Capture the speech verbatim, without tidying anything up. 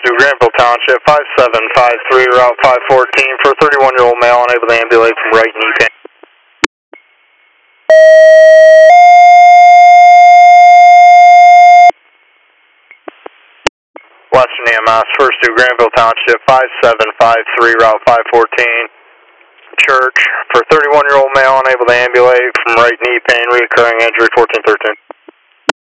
to Granville Township, five seven five three, Route five fourteen, for a thirty-one-year-old male unable to ambulate from right knee pain. Western E M S, first to Granville Township, five seven five three, Route five fourteen, Church, for a thirty-one-year-old male unable to ambulate from right knee pain, reoccurring injury, fourteen thirteen.